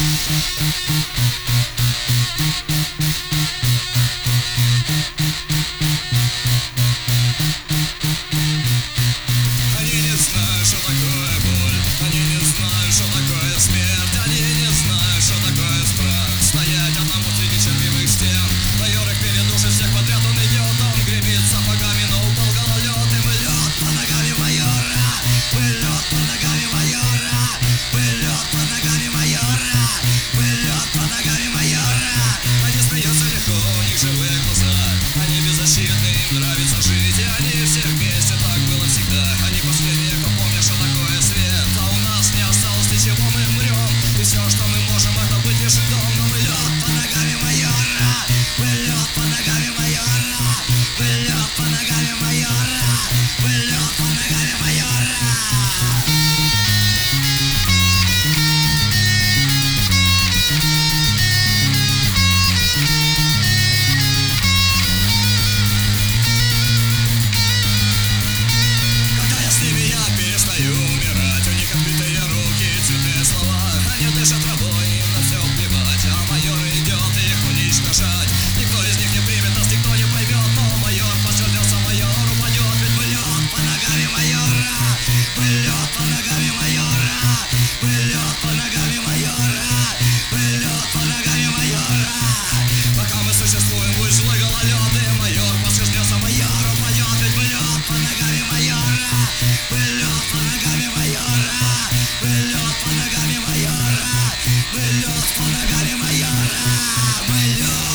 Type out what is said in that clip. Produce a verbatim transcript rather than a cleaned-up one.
Они не знают, что такое боль, они не знают, что такое смерть, они не знают, что такое страх. Стоять одному среди червивых стен. Майор их передушит всех подряд, он идет, он гребит сапогами, но упал гололед. И мы лед под ногами майора, мы лед под ногами майора, мы лед под ногами майора, мы лед под ногами майора. Они смеются легко, у них живые глаза, они беззащитны, им нравится жить, и они все вместе, так было всегда. Они последние, кто помнит, что такое свет, а у нас не осталось ничего, мы мрем, и все, что мы можем, это быть лишь дом. Но мы лед под ногами майора, мы лед под ногами майора, мы лед под ногами майора, мы лед под ногами майора. Перестаю умирать, у них отбитые руки, цветные слова. Они дышат травой, им на все плевать, а майор идет их уничтожать. Никто из них не примет нас, никто не поймет, но майор посердился, майор упадет. Ведь мы лед под ногами майора, мы лед под ногами майора, мы лед под ногами майора, мы лед под ногами майора. Пока мы существуем, будь злой гололед, и майор посердился, майор упадет. Ведь мы лед под ногами майора, мы лед под ногами майора, мы лед под ногами майора, мы лед под ногами майора, мы лед.